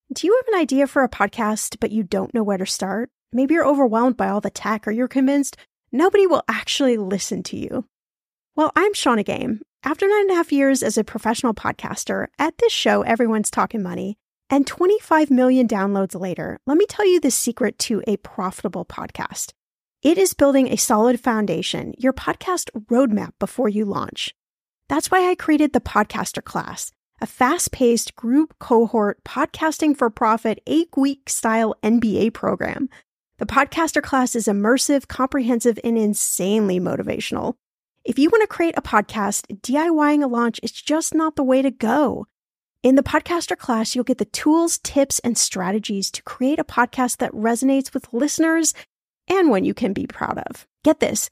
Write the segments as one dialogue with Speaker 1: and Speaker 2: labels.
Speaker 1: Do you have an idea for a podcast, but you don't know where to start? Maybe you're overwhelmed by all the tech, or you're convinced nobody will actually listen to you. Well, I'm Shannah Game. After 9.5 years as a professional podcaster, at this show, everyone's talking money, and 25 million downloads later, let me tell you the secret to a profitable podcast. It is building a solid foundation, your podcast roadmap before you launch. That's why I created the Podcaster Class, a fast-paced group cohort podcasting for profit 8-week style MBA program. The Podcaster Class is immersive, comprehensive, and insanely motivational. If you want to create a podcast, DIYing a launch is just not the way to go. In the Podcaster Class, you'll get the tools, tips, and strategies to create a podcast that resonates with listeners and one you can be proud of. Get this,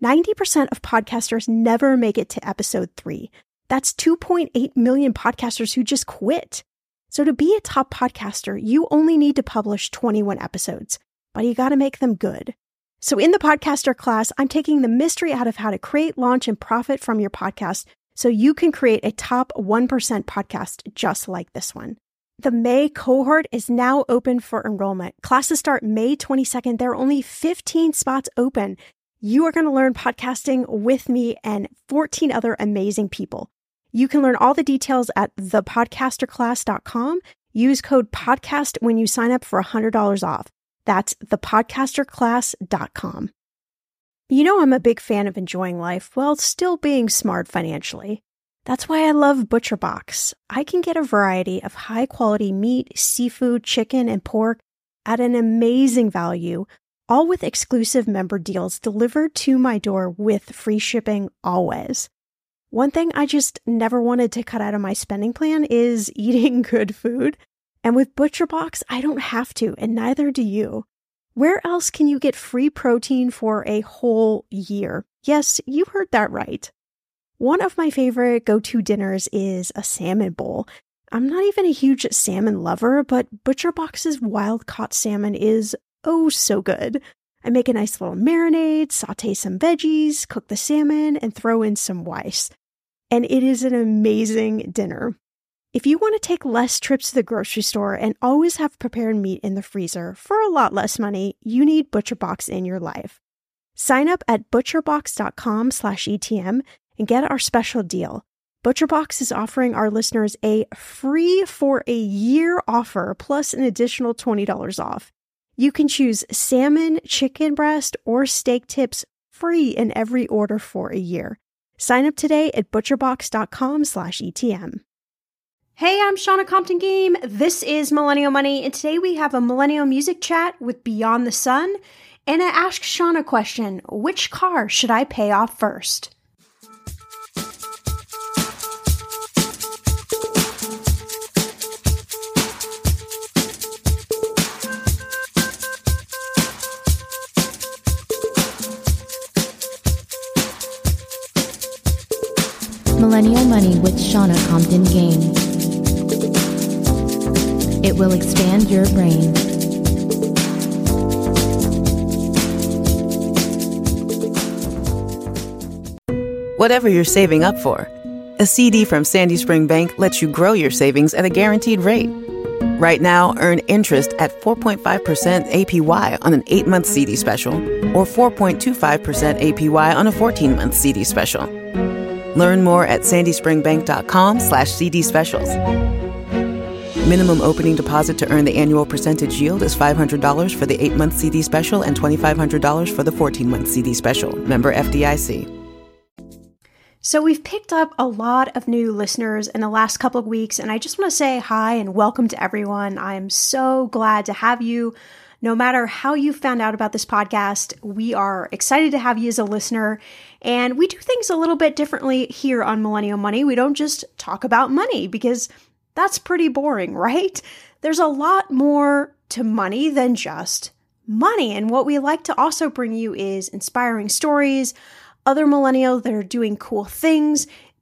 Speaker 1: 90% of podcasters never make it to episode 3. That's 2.8 million podcasters who just quit. So to be a top podcaster, you only need to publish 21 episodes, but you got to make them good. So in the Podcaster Class, I'm taking the mystery out of how to create, launch, and profit from your podcast so you can create a top 1% podcast just like this one. The May cohort is now open for enrollment. Classes start May 22nd. There are only 15 spots open. You are going to learn podcasting with me and 14 other amazing people. You can learn all the details at thepodcasterclass.com. Use code PODCAST when you sign up for $100 off. That's thepodcasterclass.com. You know I'm a big fan of enjoying life while still being smart financially. That's why I love ButcherBox. I can get a variety of high-quality meat, seafood, chicken, and pork at an amazing value, all with exclusive member deals delivered to my door with free shipping always. One thing I just never wanted to cut out of my spending plan is eating good food. And with ButcherBox, I don't have to, and neither do you. Where else can you get free protein for a whole year? Yes, you heard that right. One of my favorite go-to dinners is a salmon bowl. I'm not even a huge salmon lover, but ButcherBox's wild-caught salmon is oh so good. I make a nice little marinade, saute some veggies, cook the salmon, and throw in some rice. And it is an amazing dinner. If you want to take less trips to the grocery store and always have prepared meat in the freezer for a lot less money, you need ButcherBox in your life. Sign up at butcherbox.com/ETM and get our special deal. ButcherBox is offering our listeners a free for a year offer plus an additional $20 off. You can choose salmon, chicken breast, or steak tips free in every order for a year. Sign up today at butcherbox.com/ETM. Hey, I'm Shannah Compton Game. This is Millennial Money, and today we have a millennial music chat with Beyond the Sun and an Ask Shannah question: which car should I pay off first?
Speaker 2: Millennial Money with Shannah Compton Game. It will expand your brain.
Speaker 3: Whatever you're saving up for, a CD from Sandy Spring Bank lets you grow your savings at a guaranteed rate. Right now, earn interest at 4.5% APY on an 8-month CD special or 4.25% APY on a 14-month CD special. Learn more at sandyspringbank.com/CD specials. Minimum opening deposit to earn the annual percentage yield is $500 for the 8-month CD special and $2,500 for the 14-month CD special. Member FDIC.
Speaker 1: So we've picked up a lot of new listeners in the last couple of weeks, and I just want to say hi and welcome to everyone. I'm so glad to have you. No matter how you found out about this podcast, we are excited to have you as a listener, and we do things a little bit differently here on Millennial Money. We don't just talk about money because that's pretty boring, right? There's a lot more to money than just money, and what we like to also bring you is inspiring stories, other millennials that are doing cool things,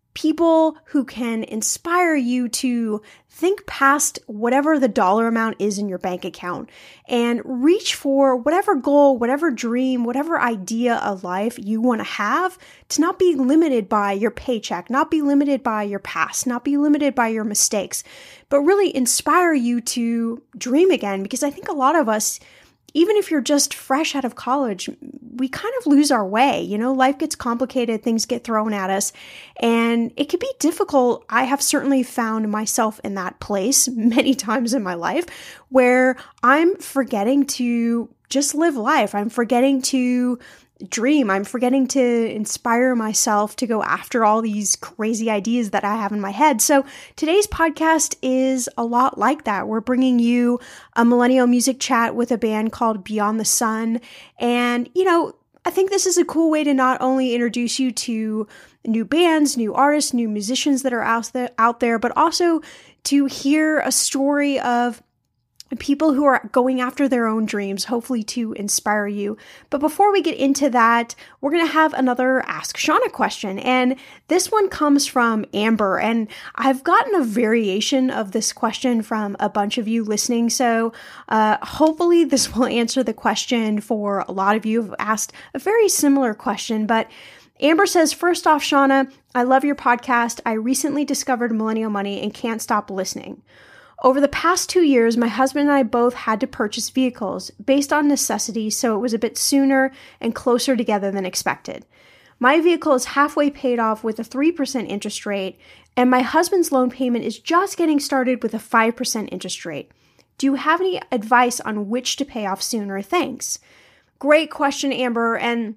Speaker 1: people who can inspire you to think past whatever the dollar amount is in your bank account and reach for whatever goal, whatever dream, whatever idea of life you want to have, to not be limited by your paycheck, not be limited by your past, not be limited by your mistakes, but really inspire you to dream again. Because I think a lot of us, even if you're just fresh out of college, we kind of lose our way. Life gets complicated, things get thrown at us, and it can be difficult. I have certainly found myself in that place many times in my life where I'm forgetting to just live life. I'm forgetting to dream. I'm forgetting to inspire myself to go after all these crazy ideas that I have in my head. So today's podcast is a lot like that. We're bringing you a millennial music chat with a band called Beyond the Sun. And, I think this is a cool way to not only introduce you to new bands, new artists, new musicians that are out there, but also to hear a story of people who are going after their own dreams, hopefully to inspire you. But before we get into that, we're going to have another Ask Shauna question. And this one comes from Amber. And I've gotten a variation of this question from a bunch of you listening. So hopefully this will answer the question for a lot of you who've asked a very similar question. But Amber says, first off, Shauna, I love your podcast. I recently discovered Millennial Money and can't stop listening. Over the past 2 years, my husband and I both had to purchase vehicles based on necessity, so it was a bit sooner and closer together than expected. My vehicle is halfway paid off with a 3% interest rate, and my husband's loan payment is just getting started with a 5% interest rate. Do you have any advice on which to pay off sooner? Thanks. Great question, Amber. And,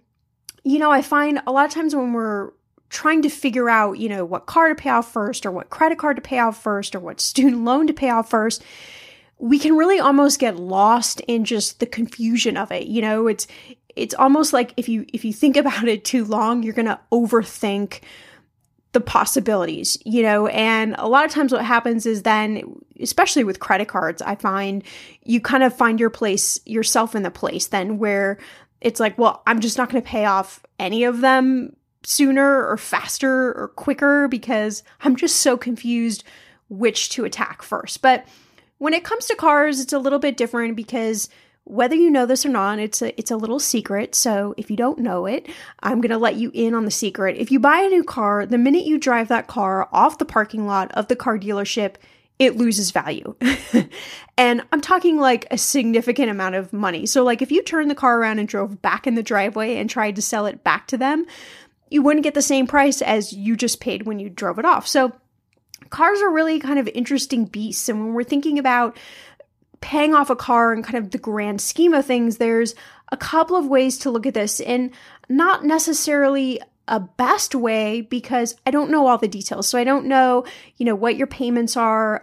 Speaker 1: I find a lot of times when we're trying to figure out, what car to pay off first, or what credit card to pay off first, or what student loan to pay off first, we can really almost get lost in just the confusion of it. It's almost like if you think about it too long, you're going to overthink the possibilities, and a lot of times what happens is then, especially with credit cards, I find you kind of find yourself in the place then where it's like, well, I'm just not going to pay off any of them sooner or faster or quicker because I'm just so confused which to attack first. But when it comes to cars, it's a little bit different because whether you know this or not, it's a little secret. So if you don't know it, I'm going to let you in on the secret. If you buy a new car, the minute you drive that car off the parking lot of the car dealership, it loses value. And I'm talking like a significant amount of money. So like if you turned the car around and drove back in the driveway and tried to sell it back to them, you wouldn't get the same price as you just paid when you drove it off. So cars are really kind of interesting beasts. And when we're thinking about paying off a car and kind of the grand scheme of things, there's a couple of ways to look at this, and not necessarily a best way because I don't know all the details. So I don't know, what your payments are.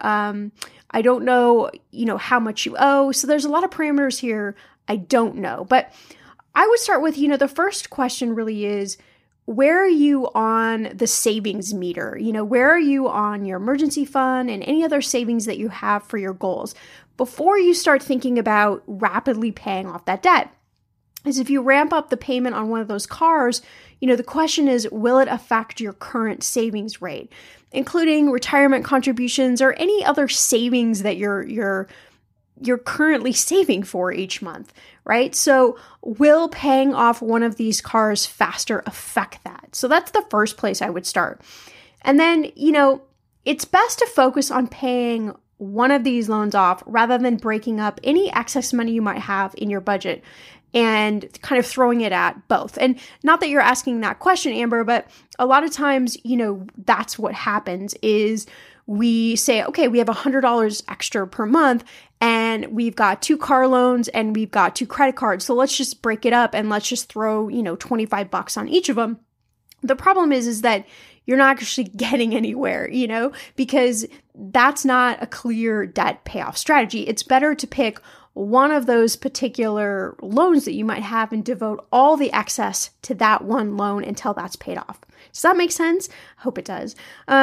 Speaker 1: I don't know, how much you owe. So there's a lot of parameters here I don't know. But I would start with, the first question really is, where are you on the savings meter? Where are you on your emergency fund and any other savings that you have for your goals before you start thinking about rapidly paying off that debt? Is if you ramp up the payment on one of those cars, the question is, will it affect your current savings rate, including retirement contributions or any other savings that you're currently saving for each month, right? So will paying off one of these cars faster affect that? So that's the first place I would start. And then, it's best to focus on paying one of these loans off rather than breaking up any excess money you might have in your budget and kind of throwing it at both. And not that you're asking that question, Amber, but a lot of times, that's what happens is we say, okay, we have $100 extra per month and we've got 2 car loans and we've got 2 credit cards. So let's just break it up and let's just throw, $25 on each of them. The problem is that you're not actually getting anywhere, because that's not a clear debt payoff strategy. It's better to pick one of those particular loans that you might have and devote all the excess to that one loan until that's paid off. Does that make sense? I hope it does.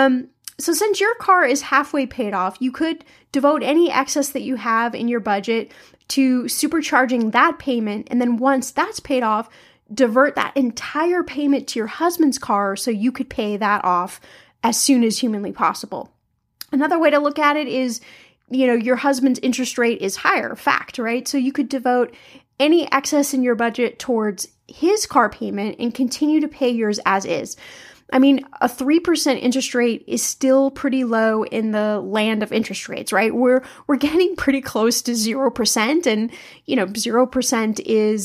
Speaker 1: So since your car is halfway paid off, you could devote any excess that you have in your budget to supercharging that payment. And then once that's paid off, divert that entire payment to your husband's car so you could pay that off as soon as humanly possible. Another way to look at it is, your husband's interest rate is higher, fact, right? So you could devote any excess in your budget towards his car payment and continue to pay yours as is. I mean, a 3% interest rate is still pretty low in the land of interest rates, right? We're getting pretty close to 0%, and 0%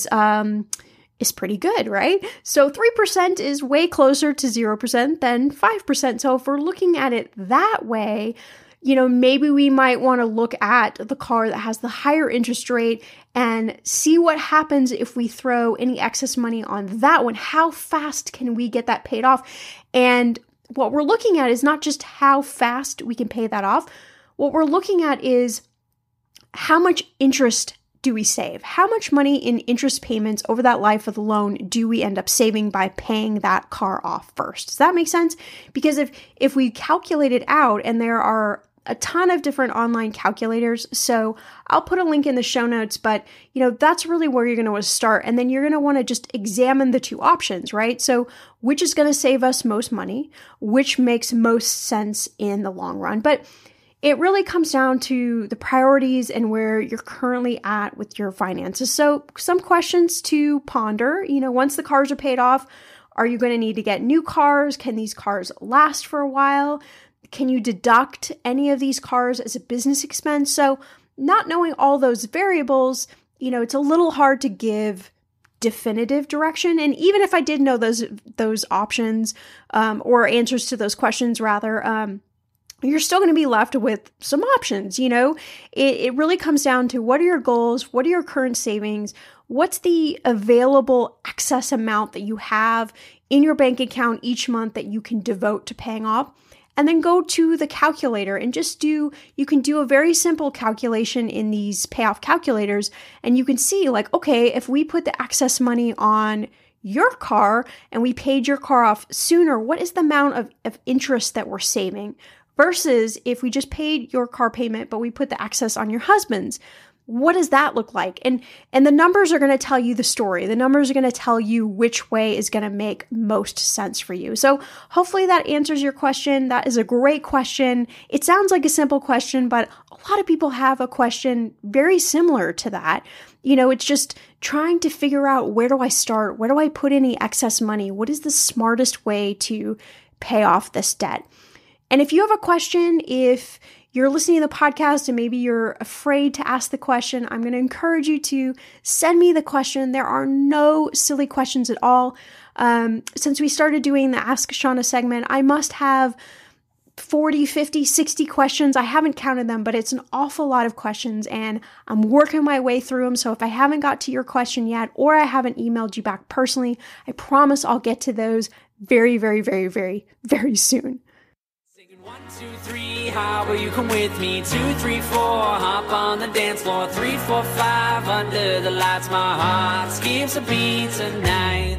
Speaker 1: is pretty good, right? So 3% is way closer to 0% than 5%. So if we're looking at it that way, maybe we might want to look at the car that has the higher interest rate and see what happens if we throw any excess money on that one. How fast can we get that paid off? And what we're looking at is not just how fast we can pay that off. What we're looking at is how much interest do we save? How much money in interest payments over that life of the loan do we end up saving by paying that car off first? Does that make sense? Because if we calculate it out, and there are a ton of different online calculators, so I'll put a link in the show notes, but that's really where you're going to want to start. And then you're going to want to just examine the two options, right? So which is going to save us most money, which makes most sense in the long run. But it really comes down to the priorities and where you're currently at with your finances. So some questions to ponder, once the cars are paid off, are you going to need to get new cars? Can these cars last for a while? Can you deduct any of these cars as a business expense? So not knowing all those variables, it's a little hard to give definitive direction. And even if I did know those options or answers to those questions rather, you're still going to be left with some options. It really comes down to what are your goals? What are your current savings? What's the available excess amount that you have in your bank account each month that you can devote to paying off? And then go to the calculator and you can do a very simple calculation in these payoff calculators. And you can see okay, if we put the excess money on your car and we paid your car off sooner, what is the amount of interest that we're saving? Versus if we just paid your car payment, but we put the excess on your husband's, what does that look like? And the numbers are going to tell you the story. The numbers are going to tell you which way is going to make most sense for you. So hopefully that answers your question. That is a great question. It sounds like a simple question, but a lot of people have a question very similar to that. It's just trying to figure out, where do I start? Where do I put any excess money? What is the smartest way to pay off this debt? And if you have a question, if you're listening to the podcast and maybe you're afraid to ask the question, I'm going to encourage you to send me the question. There are no silly questions at all. Since we started doing the Ask Shauna segment, I must have 40, 50, 60 questions. I haven't counted them, but it's an awful lot of questions and I'm working my way through them. So if I haven't got to your question yet, or I haven't emailed you back personally, I promise I'll get to those very, very, very, very, very soon.
Speaker 4: 1, 2, 3, how will you come with me? 2, 3, 4, hop on the dance floor. 3, 4, 5, under the lights, my heart skips a beat tonight.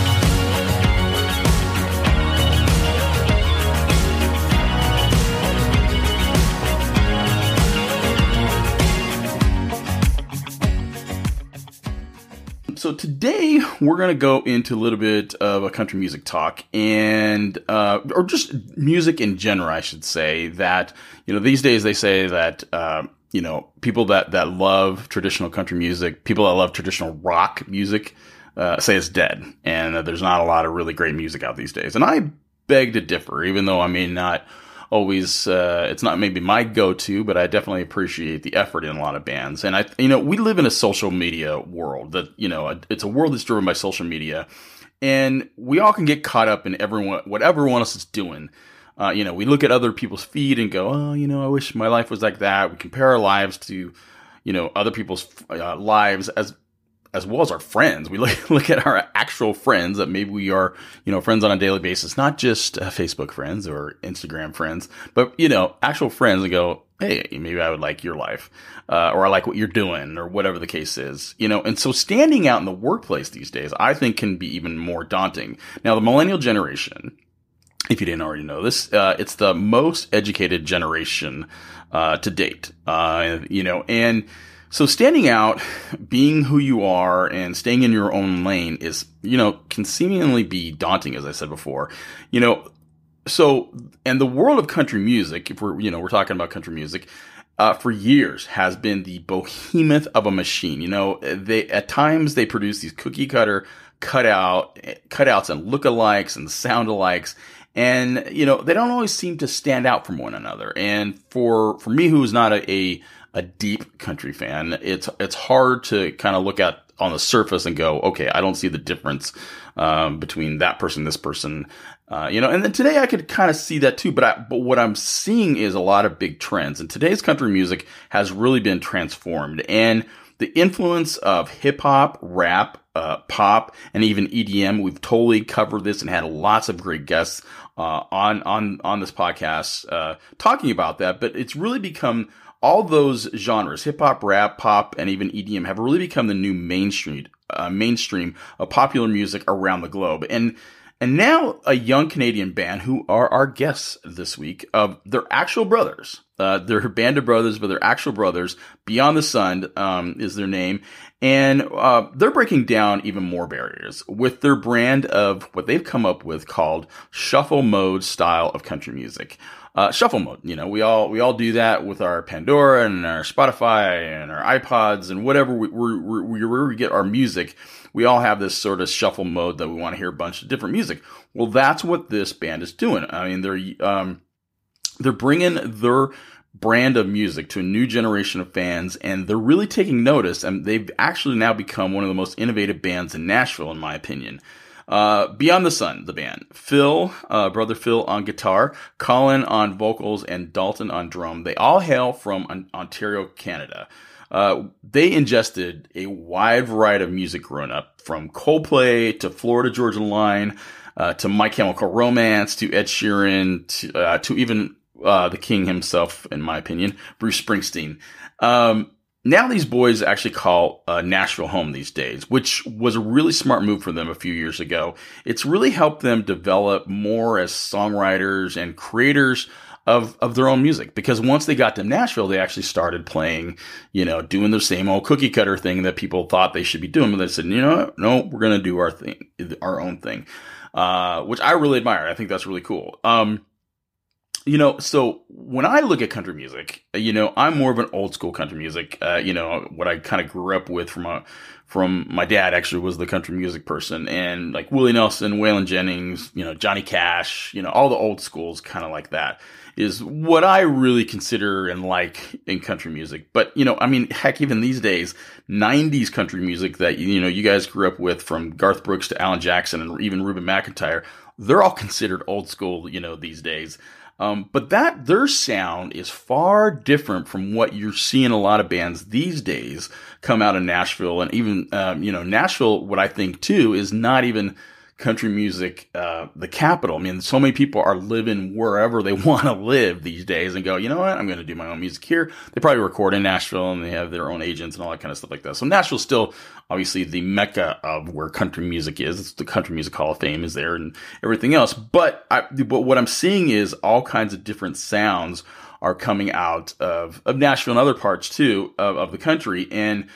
Speaker 5: So today we're going to go into a little bit of a country music talk and, or just music in general, I should say. That, these days they say that, people that love traditional country music, people that love traditional rock music, say it's dead and that there's not a lot of really great music out these days. And I beg to differ, even though I may not always, it's not maybe my go-to, but I definitely appreciate the effort in a lot of bands. And we live in a social media world that, it's a world that's driven by social media, and we all can get caught up in what everyone else is doing. We look at other people's feed and go, oh, I wish my life was like that. We compare our lives to, other people's lives as well as our friends. We look at our actual friends that maybe we are, friends on a daily basis, not just Facebook friends or Instagram friends, but, actual friends, and go, hey, maybe I would like your life, or I like what you're doing, or whatever the case is, and so standing out in the workplace these days, I think can be even more daunting. Now, the millennial generation, if you didn't already know this, it's the most educated generation, to date, and so standing out, being who you are, and staying in your own lane is, can seemingly be daunting, as I said before. and the world of country music, if we're talking about country music, for years has been the behemoth of a machine. At times they produce these cookie cutter cutouts and lookalikes and sound alikes. And, they don't always seem to stand out from one another. And for me, who's not a deep country fan, it's hard to kind of look at on the surface and go, okay, I don't see the difference, between that person, this person, and then today I could kind of see that too. But what I'm seeing is a lot of big trends, and today's country music has really been transformed. And the influence of hip hop, rap, pop, and even EDM, we've totally covered this and had lots of great guests on this podcast talking about that. But it's really become all those genres, hip hop, rap, pop, and even EDM, have really become the new mainstream of popular music around the globe. And now a young Canadian band who are our guests this week, they're actual brothers. They're a band of brothers, but they're actual brothers. Beyond the Sun is their name. And they're breaking down even more barriers with their brand of what they've come up with called shuffle mode style of country music. Shuffle mode, we all do that with our Pandora and our Spotify and our iPods and whatever wherever we get our music. We all have this sort of shuffle mode that we want to hear a bunch of different music. Well, that's what this band is doing. I mean, they're bringing their brand of music to a new generation of fans, and they're really taking notice. And they've actually now become one of the most innovative bands in Nashville, in my opinion. Beyond the Sun, the band. Brother Phil on guitar, Colin on vocals, and Dalton on drum. They all hail from Ontario, Canada. They ingested a wide variety of music growing up, from Coldplay to Florida Georgia Line, to My Chemical Romance, to Ed Sheeran, to even the king himself, in my opinion, Bruce Springsteen. Now these boys actually call Nashville home these days, which was a really smart move for them a few years ago. It's really helped them develop more as songwriters and creators of their own music, because once they got to Nashville, they actually started playing, doing the same old cookie cutter thing that people thought they should be doing. But they said, no, we're going to do our own thing, which I really admire. I think that's really cool. So when I look at country music, I'm more of an old school country music. What I kind of grew up with from my dad actually was the country music person, and like Willie Nelson, Waylon Jennings, Johnny Cash, all the old schools kind of like that is what I really consider and like in country music. But, heck, even these days, 90s country music that, you guys grew up with, from Garth Brooks to Alan Jackson and even Reuben McIntyre, they're all considered old school, these days. But their sound is far different from what you're seeing a lot of bands these days come out of Nashville. And even, Nashville, what I think too, is not even country music, the capital. I mean, so many people are living wherever they want to live these days and go, you know what, I'm going to do my own music here. They probably record in Nashville and they have their own agents and all that kind of stuff like that. So Nashville's still obviously the mecca of where country music is. It's the Country Music Hall of Fame is there and everything else. But what I'm seeing is all kinds of different sounds are coming out of Nashville and other parts too of the country. And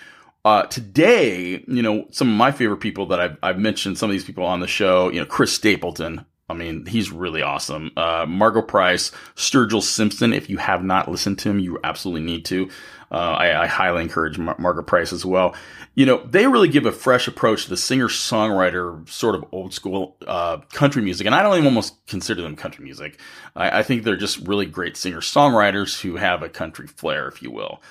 Speaker 5: today, some of my favorite people that I've mentioned, some of these people on the show, Chris Stapleton. I mean, he's really awesome. Margo Price, Sturgill Simpson. If you have not listened to him, you absolutely need to. I highly encourage Margo Price as well. They really give a fresh approach to the singer-songwriter sort of old school, country music. And I don't even almost consider them country music. I think they're just really great singer-songwriters who have a country flair, if you will.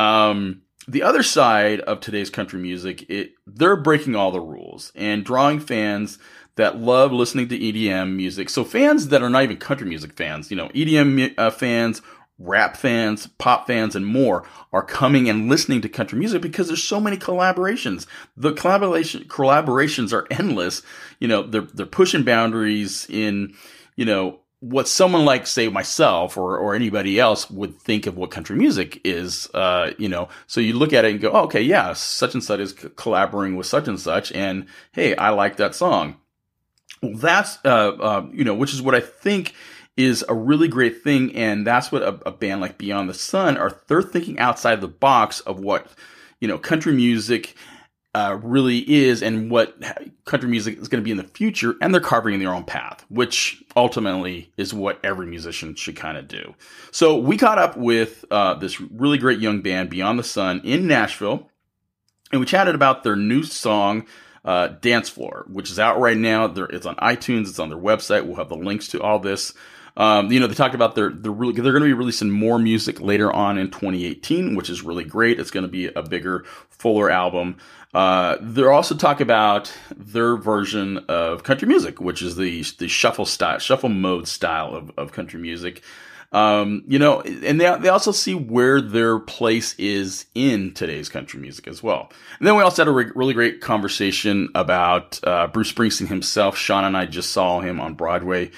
Speaker 5: The other side of today's country music, they're breaking all the rules and drawing fans that love listening to EDM music. So fans that are not even country music fans, EDM fans, rap fans, pop fans, and more are coming and listening to country music because there's so many collaborations. The collaborations are endless. They're pushing boundaries in, what someone like, say, myself or anybody else would think of what country music is, so you look at it and go, oh, okay, yeah, such and such is collaborating with such and such, and hey, I like that song. Well, that's, which is what I think is a really great thing, and that's what a band like Beyond the Sun they're thinking outside the box of what, country music really is and what country music is going to be in the future, and they're carving their own path, which ultimately is what every musician should kind of do. So we caught up with this really great young band, Beyond the Sun, in Nashville, and we chatted about their new song, Dance Floor, which is out right now. It's on iTunes, it's on their website. We'll have the links to all this. They talked about they're going to be releasing more music later on in 2018, which is really great. It's going to be a bigger, fuller album. They're also talking about their version of country music, which is the shuffle mode style of country music. And they also see where their place is in today's country music as well. And then we also had a really great conversation about Bruce Springsteen himself. Sean and I just saw him on Broadway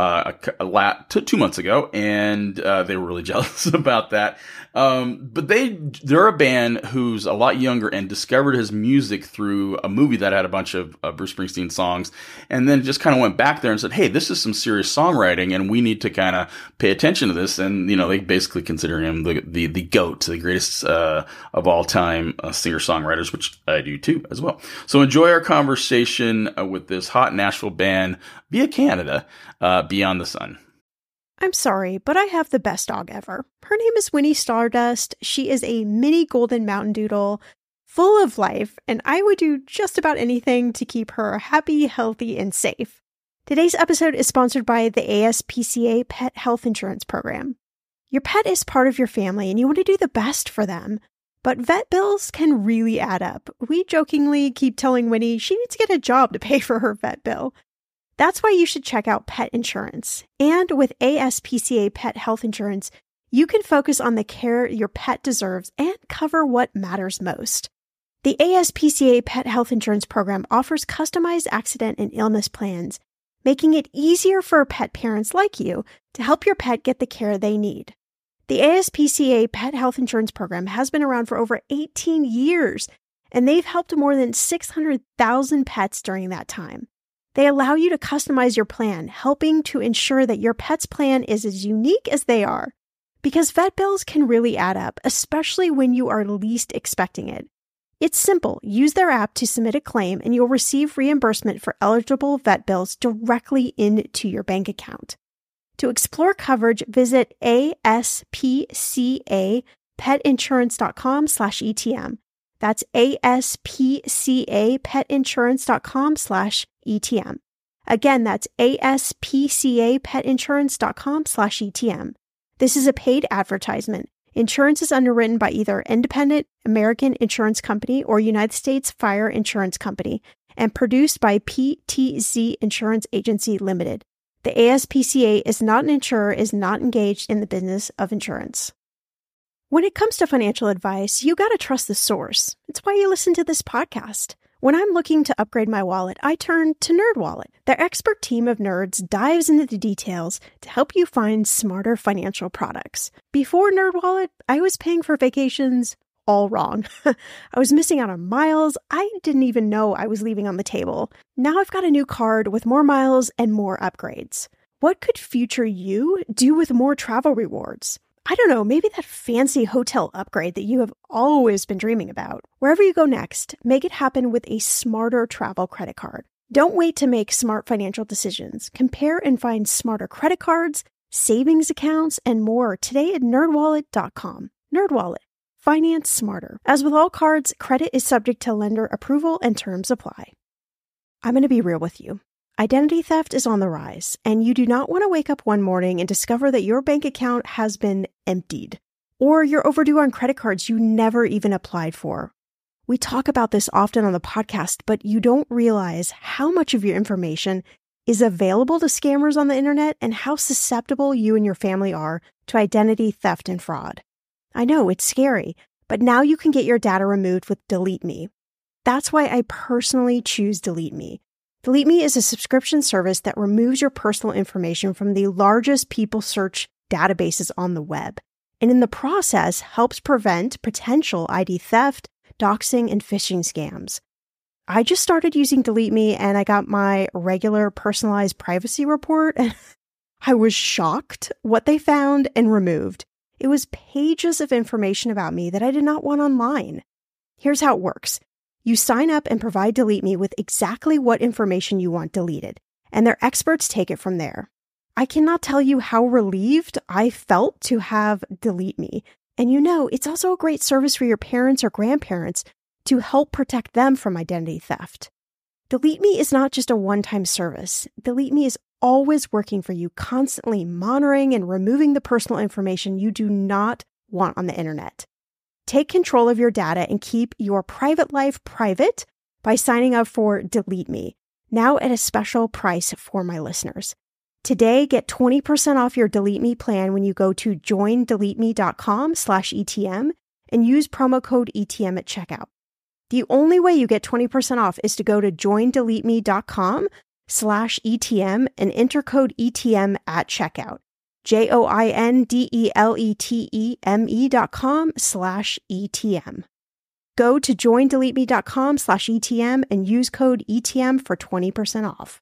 Speaker 5: 2 months ago, and they were really jealous about that. But they're a band who's a lot younger and discovered his music through a movie that had a bunch of Bruce Springsteen songs, and then just kind of went back there and said, hey, this is some serious songwriting, and we need to kind of pay attention to this. And, they basically consider him the GOAT, the greatest of all time singer-songwriters, which I do too as well. So enjoy our conversation with this hot Nashville band via Canada, Beyond the Sun.
Speaker 1: I'm sorry, but I have the best dog ever. Her name is Winnie Stardust. She is a mini golden mountain doodle, full of life, and I would do just about anything to keep her happy, healthy, and safe. Today's episode is sponsored by the ASPCA Pet Health Insurance Program. Your pet is part of your family, and you want to do the best for them. But vet bills can really add up. We jokingly keep telling Winnie she needs to get a job to pay for her vet bill. That's why you should check out pet insurance. And with ASPCA Pet Health Insurance, you can focus on the care your pet deserves and cover what matters most. The ASPCA Pet Health Insurance Program offers customized accident and illness plans, making it easier for pet parents like you to help your pet get the care they need. The ASPCA Pet Health Insurance Program has been around for over 18 years, and they've helped more than 600,000 pets during that time. They allow you to customize your plan, helping to ensure that your pet's plan is as unique as they are. Because vet bills can really add up, especially when you are least expecting it. It's simple. Use their app to submit a claim, and you'll receive reimbursement for eligible vet bills directly into your bank account. To explore coverage, visit aspcapetinsurance.com/ETM. That's aspcapetinsurance.com/ETM. Again, that's aspcapetinsurance.com/ETM. This is a paid advertisement. Insurance is underwritten by either Independent American Insurance Company or United States Fire Insurance Company and produced by PTZ Insurance Agency Limited. The ASPCA is not an insurer, is not engaged in the business of insurance. When it comes to financial advice, you gotta trust the source. It's why you listen to this podcast. When I'm looking to upgrade my wallet, I turn to NerdWallet. Their expert team of nerds dives into the details to help you find smarter financial products. Before NerdWallet, I was paying for vacations all wrong. I was missing out on miles I didn't even know I was leaving on the table. Now I've got a new card with more miles and more upgrades. What could future you do with more travel rewards? I don't know, maybe that fancy hotel upgrade that you have always been dreaming about. Wherever you go next, make it happen with a smarter travel credit card. Don't wait to make smart financial decisions. Compare and find smarter credit cards, savings accounts, and more today at nerdwallet.com. NerdWallet. Finance smarter. As with all cards, credit is subject to lender approval and terms apply. I'm going to be real with you. Identity theft is on the rise, and you do not want to wake up one morning and discover that your bank account has been emptied, or you're overdue on credit cards you never even applied for. We talk about this often on the podcast, but you don't realize how much of your information is available to scammers on the internet and how susceptible you and your family are to identity theft and fraud. I know, it's scary, but now you can get your data removed with Delete Me. That's why I personally choose Delete Me. Delete Me is a subscription service that removes your personal information from the largest people search databases on the web, and in the process helps prevent potential ID theft, doxing, and phishing scams. I just started using Delete Me and I got my regular personalized privacy report, and I was shocked what they found and removed. It was pages of information about me that I did not want online. Here's how it works. You sign up and provide Delete Me with exactly what information you want deleted, and their experts take it from there. I cannot tell you how relieved I felt to have Delete Me. And it's also a great service for your parents or grandparents to help protect them from identity theft. Delete Me is not just a one-time service. Delete Me is always working for you, constantly monitoring and removing the personal information you do not want on the internet. Take control of your data and keep your private life private by signing up for Delete Me, now at a special price for my listeners. Today, get 20% off your Delete Me plan when you go to joindeleteme.com/ETM and use promo code ETM at checkout. The only way you get 20% off is to go to joindeleteme.com/ETM and enter code ETM at checkout. joindeleteme.com/ETM. Go to joindeleteme.com/ETM and use code ETM for 20% off.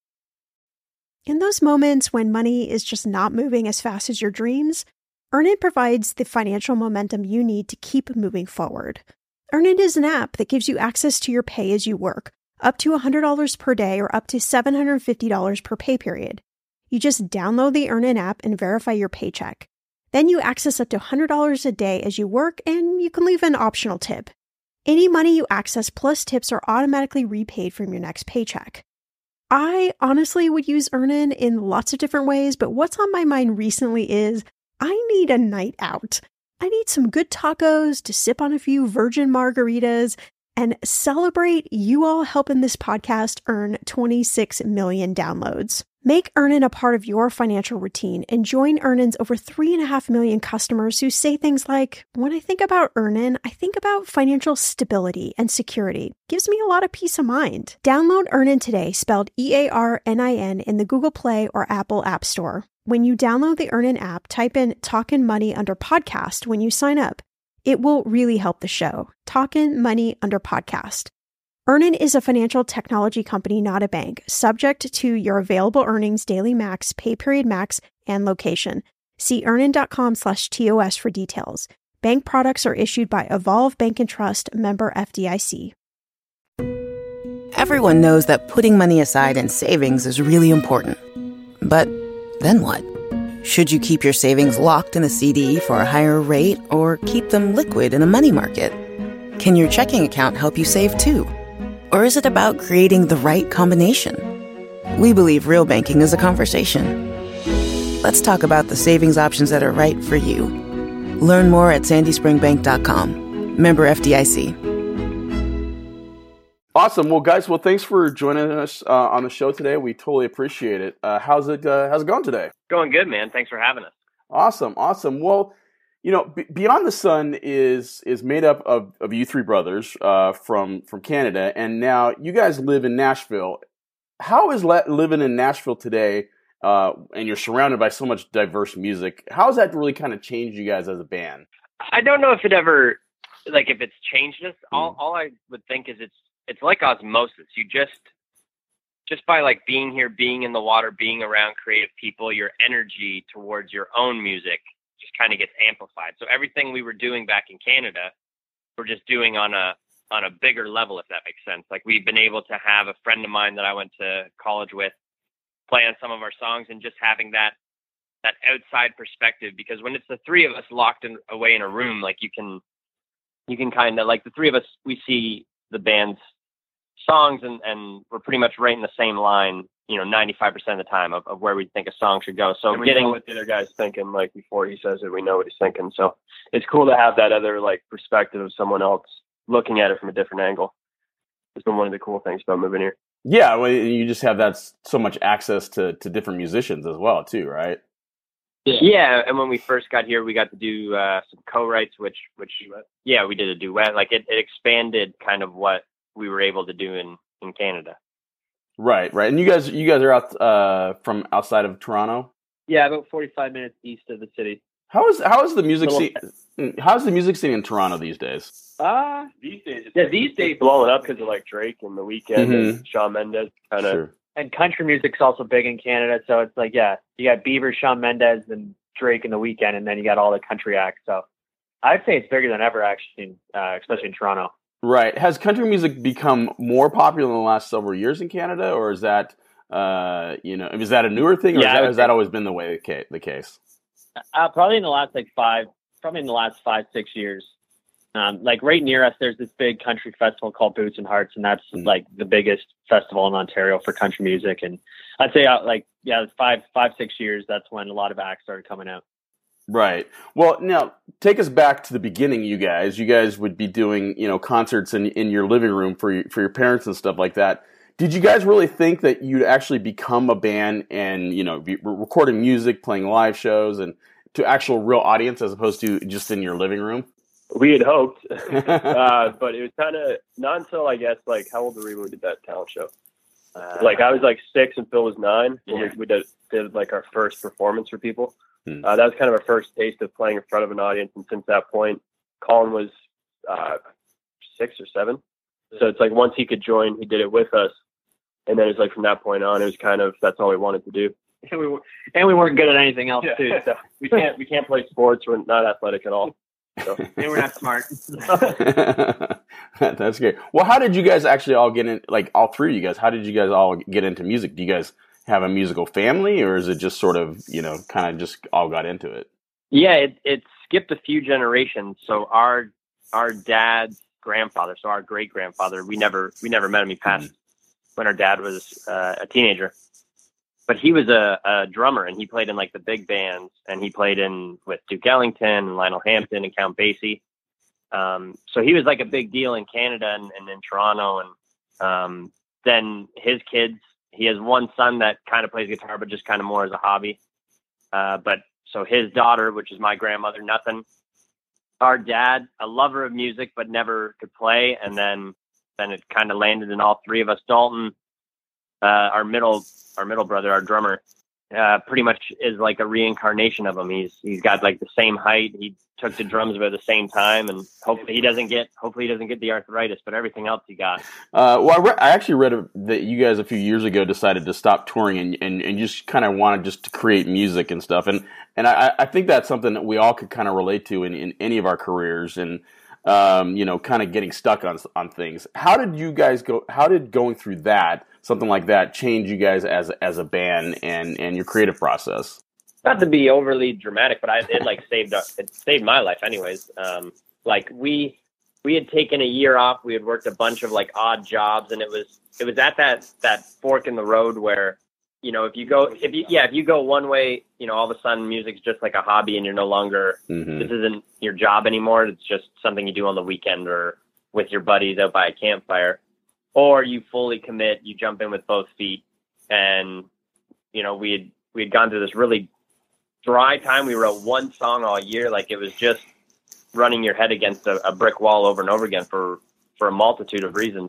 Speaker 1: In those moments when money is just not moving as fast as your dreams, Earnin provides the financial momentum you need to keep moving forward. Earnin is an app that gives you access to your pay as you work, up to $100 per day or up to $750 per pay period. You just download the Earnin app and verify your paycheck. Then you access up to $100 a day as you work, and you can leave an optional tip. Any money you access plus tips are automatically repaid from your next paycheck. I honestly would use Earnin in lots of different ways, but what's on my mind recently is I need a night out. I need some good tacos to sip on a few virgin margaritas and celebrate you all helping this podcast earn 26 million downloads. Make Earnin a part of your financial routine and join Earnin's over 3.5 million customers who say things like, when I think about Earnin, I think about financial stability and security. Gives me a lot of peace of mind. Download Earnin today, spelled EARNIN, in the Google Play or Apple App Store. When you download the Earnin app, type in Talkin' Money under podcast when you sign up. It will really help the show. Talkin' Money under podcast. Earnin is a financial technology company, not a bank, subject to your available earnings, daily max, pay period max, and location. See earnin.com/TOS for details. Bank products are issued by Evolve Bank and Trust, member FDIC.
Speaker 3: Everyone knows that putting money aside in savings is really important. But then what? Should you keep your savings locked in a CD for a higher rate or keep them liquid in a money market? Can your checking account help you save too? Or is it about creating the right combination? We believe real banking is a conversation. Let's talk about the savings options that are right for you. Learn more at sandyspringbank.com. Member FDIC.
Speaker 5: Awesome. Well, guys, thanks for joining us on the show today. We totally appreciate it. How's it going today?
Speaker 6: Going good, man. Thanks for having us.
Speaker 5: Awesome. Well, Beyond the Sun is made up of you three brothers from Canada, and now you guys live in Nashville. How is living in Nashville today, and you're surrounded by so much diverse music, how has that really kind of changed you guys as a band?
Speaker 6: I don't know if it ever, if it's changed us. All I would think is it's like osmosis. You just by being here, being in the water, being around creative people, your energy towards your own music just kind of gets amplified. So everything we were doing back in Canada, we're just doing on a bigger level, if that makes sense. We've been able to have a friend of mine that I went to college with play on some of our songs, and just having that outside perspective, because when it's the three of us locked away in a room, you can kind of, the three of us, we see the band's songs and we're pretty much right in the same line, 95% of the time of where we think a song should go. So
Speaker 7: we know what the other guy's thinking, before he says it, we know what he's thinking. So it's cool to have that other perspective of someone else looking at it from a different angle. It's been one of the cool things about moving here.
Speaker 5: Yeah, well, you just have so much access to different musicians as well, too, right?
Speaker 6: Yeah, and when we first got here, we got to do some co-writes, which yeah, we did a duet. It expanded kind of what we were able to do in Canada.
Speaker 5: Right. And you guys are out from outside of Toronto?
Speaker 8: Yeah, about 45 minutes east of the city.
Speaker 5: How is the music scene? How's the music scene in Toronto these days?
Speaker 7: These days blowing up because of Drake and The Weeknd and Shawn Mendes kind of.
Speaker 5: Sure.
Speaker 8: And country music's also big in Canada, so it's you got Bieber, Shawn Mendes, and Drake and The Weeknd, and then you got all the country acts. So I'd say it's bigger than ever, actually, especially in Toronto.
Speaker 5: Right. Has country music become more popular in the last several years in Canada, or is that, is that a newer thing, or has that always been the case?
Speaker 8: Probably in the last 5-6 years. Like right near us, there's this big country festival called Boots and Hearts, and that's like the biggest festival in Ontario for country music. And I'd say 5-6 years, that's when a lot of acts started coming out.
Speaker 5: Right. Well, now take us back to the beginning. You guys would be doing, concerts in your living room for your parents and stuff like that. Did you guys really think that you'd actually become a band and, be recording music, playing live shows, and to actual real audience as opposed to just in your living room?
Speaker 7: We had hoped, but it was kind of not until, I guess, like, how old were we when we did that talent show? I was like 6 and Phil was 9. Yeah. We did like our first performance for people. That was kind of our first taste of playing in front of an audience. And since that point, Colin was 6 or 7. So it's like once he could join, he did it with us. And then it's like from that point on, it was kind of, that's all we wanted to do.
Speaker 8: And we weren't good at anything else too. So
Speaker 7: we can't play sports. We're not athletic at all. So.
Speaker 8: And we're not smart.
Speaker 5: That's great. Well, how did you guys actually all get in, like all three of you guys, how did you guys all get into music? Do you guys have a musical family, or is it just sort of, kind of just all got into it?
Speaker 6: Yeah, it skipped a few generations. So our dad's grandfather, so our great grandfather, we never met him. He passed when our dad was a teenager. But he was a drummer, and he played in like the big bands, and he played with Duke Ellington and Lionel Hampton and Count Basie. So he was like a big deal in Canada and in Toronto. And then his kids, he has one son that kind of plays guitar, but just kind of more as a hobby. But so his daughter, which is my grandmother, nothing. Our dad, a lover of music, but never could play. And then it kind of landed in all three of us. Dalton, our middle brother, our drummer, pretty much is like a reincarnation of him. He's got like the same height. He took to drums about the same time, and hopefully he doesn't get the arthritis, but everything else he got.
Speaker 5: I actually read that you guys a few years ago decided to stop touring and just kind of wanted just to create music and stuff. And I think that's something that we all could kind of relate to in any of our careers, and kind of getting stuck on things. How did you guys how did going through something like that change you guys as a band and your creative process?
Speaker 6: Not to be overly dramatic, but it saved my life anyways. Like we had taken a year off. We had worked a bunch of like odd jobs, and it was at that fork in the road where, if you go one way, all of a sudden music's just like a hobby, and you're no longer, this isn't your job anymore. It's just something you do on the weekend or with your buddies out by a campfire. Or you fully commit, you jump in with both feet. And, we had gone through this really dry time. We wrote one song all year. Like it was just running your head against a brick wall over and over again for a multitude of reasons.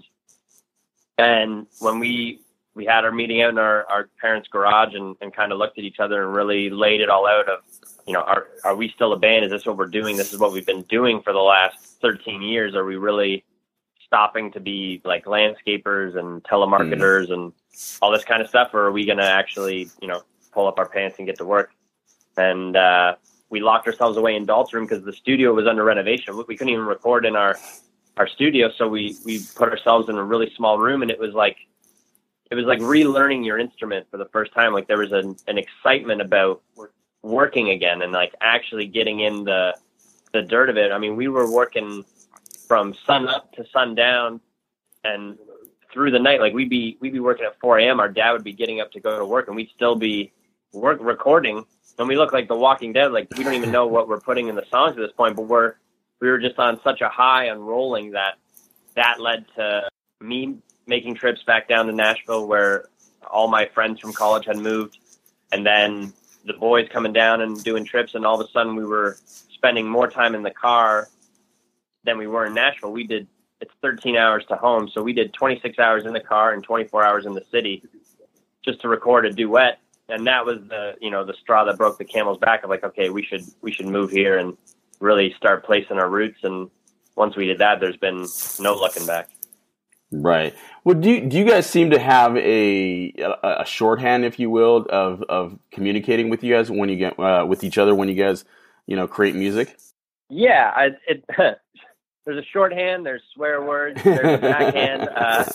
Speaker 6: And when we had our meeting out in our parents' garage and kind of looked at each other and really laid it all out of, are we still a band? Is this what we're doing? This is what we've been doing for the last 13 years. Are we really stopping to be like landscapers and telemarketers and all this kind of stuff, or are we going to actually, pull up our pants and get to work? And we locked ourselves away in Dalt's room because the studio was under renovation. We couldn't even record in our studio, so we put ourselves in a really small room, and it was like relearning your instrument for the first time. Like there was an excitement about working again and like actually getting in the dirt of it. I mean, we were working from sun up to sundown and through the night. Like we'd be working at 4 a.m. Our dad would be getting up to go to work, and we'd still be recording. And we look like The Walking Dead. Like we don't even know what we're putting in the songs at this point, but we were just on such a high and rolling that led to me making trips back down to Nashville where all my friends from college had moved. And then the boys coming down and doing trips. And all of a sudden we were spending more time in the car than we were in Nashville. It's 13 hours to home. So we did 26 hours in the car and 24 hours in the city just to record a duet. And that was the straw that broke the camel's back of like, okay, we should move here and really start placing our roots. And once we did that, there's been no looking back.
Speaker 5: Right. Well, do you guys seem to have a shorthand, if you will, of communicating with you guys when you get with each other when you guys create music?
Speaker 6: Yeah, there's a shorthand, there's swear words, there's a backhand.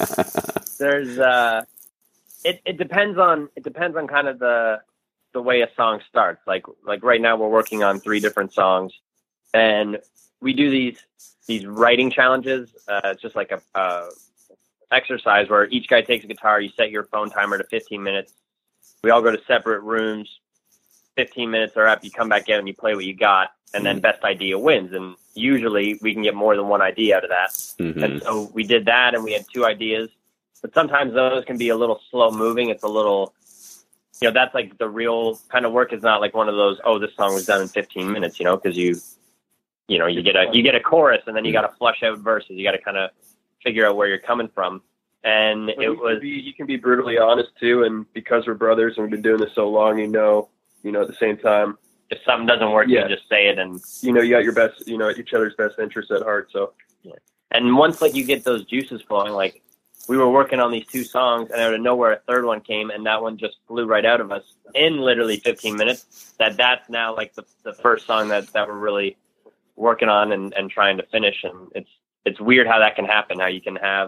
Speaker 6: It depends on kind of the way a song starts. Like right now we're working on 3 different songs, and we do these writing challenges. It's just like a exercise where each guy takes a guitar. You set your phone timer to 15 minutes. We all go to separate rooms. 15 minutes are up. You come back in and you play what you got, and then best idea wins. And usually we can get more than one idea out of that. Mm-hmm. And so we did that, and we had 2 ideas. But sometimes those can be a little slow moving. It's a little, that's like the real kind of work. Is not like one of those, oh, this song was done in 15 minutes, because you get a chorus, and then you got to flush out verses. You got to kind of figure out where you're coming from. And
Speaker 7: you can be brutally honest too. And because we're brothers and we've been doing this so long, at the same time,
Speaker 6: if something doesn't work, you just say it, and
Speaker 7: you got your best, each other's best interests at heart. So,
Speaker 6: and once you get those juices flowing, we were working on these 2 songs, and out of nowhere, a third one came, and that one just flew right out of us in literally 15 minutes. That's now the first song that we're really working on and trying to finish. And it's weird how that can happen. How you can have,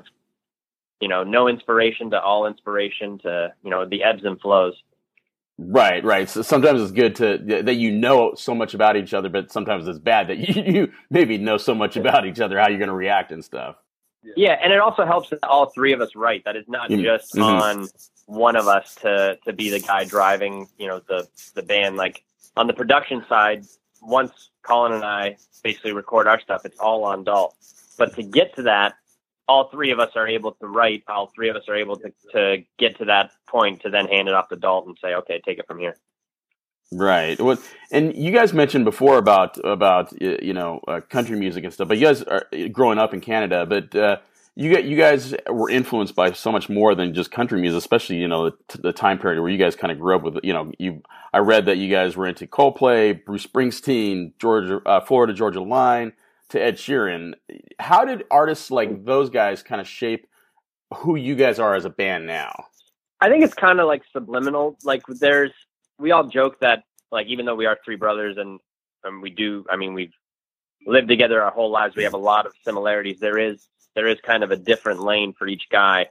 Speaker 6: no inspiration to all inspiration to, the ebbs and flows.
Speaker 5: Right. So sometimes it's good that so much about each other, but sometimes it's bad that you maybe know so much about each other, how you're going to react and stuff.
Speaker 6: Yeah, and it also helps that all 3 of us write. That is not just on one of us to be the guy driving, the band. Like on the production side, once Colin and I basically record our stuff, it's all on Dalt. But to get to that, all 3 of us are able to write. All 3 of us are able to get to that point to then hand it off to Dalt and say, okay, take it from here.
Speaker 5: Right. Well, and you guys mentioned before about country music and stuff, but you guys are growing up in Canada, but you guys were influenced by so much more than just country music, especially, the time period where you guys kind of grew up with, I read that you guys were into Coldplay, Bruce Springsteen, Florida Georgia Line, to Ed Sheeran. How did artists like those guys kind of shape who you guys are as a band now?
Speaker 6: I think it's kind of like subliminal. We all joke that, even though we are 3 brothers and we've lived together our whole lives, we have a lot of similarities. There is kind of a different lane for each guy.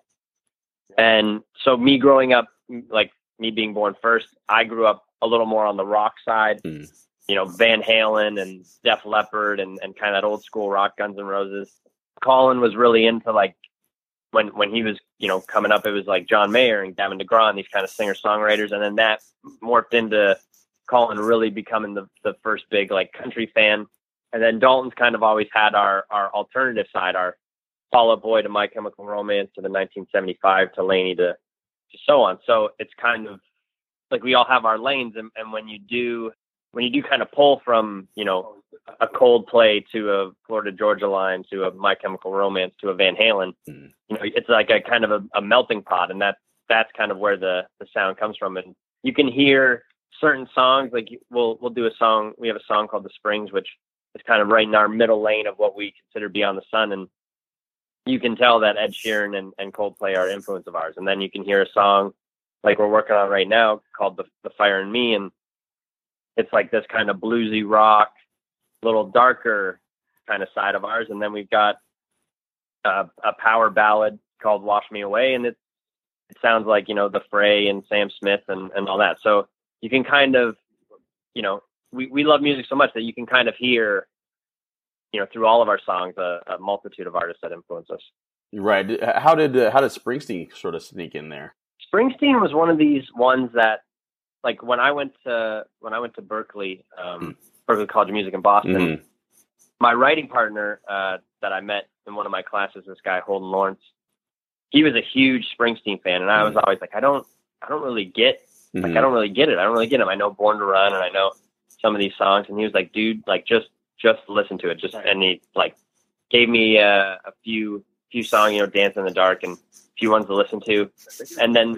Speaker 6: And so me growing up, me being born first, I grew up a little more on the rock side, Van Halen and Def Leppard and kind of that old school rock, Guns N' Roses. Colin was really into when he was, coming up, it was like John Mayer and Gavin DeGraw and these kind of singer-songwriters. And then that morphed into Colin really becoming the first big, country fan. And then Dalton's kind of always had our alternative side, our Fall Out Boy to My Chemical Romance to the 1975 to Laney to so on. So it's kind of we all have our lanes. And when you do kind of pull from, a Coldplay to a Florida Georgia Line to a My Chemical Romance to a Van Halen, it's like a kind of a melting pot, and that's kind of where the sound comes from. And you can hear certain songs, we'll do a song. We have a song called The Springs, which is kind of right in our middle lane of what we consider Beyond the Sun, and you can tell that Ed Sheeran and Coldplay are influence of ours. And then you can hear a song like we're working on right now called The Fire in Me, and it's like this kind of bluesy rock, little darker kind of side of ours. And then we've got a power ballad called Wash Me Away. And it sounds like, the Fray and Sam Smith and all that. So you can kind of, we love music so much that you can kind of hear, through all of our songs, a multitude of artists that influence us.
Speaker 5: Right. How did Springsteen sort of sneak in there?
Speaker 6: Springsteen was one of these ones that, when I went to Berkeley, Berkeley College of Music in Boston, my writing partner that I met in one of my classes, this guy Holden Lawrence, he was a huge Springsteen fan, and I was always like, I don't really get, I don't really get it. I don't really get him. I know Born to Run, and I know some of these songs, and he was like, dude, just listen to it, and he gave me a few songs, Dance in the Dark, and a few ones to listen to, and then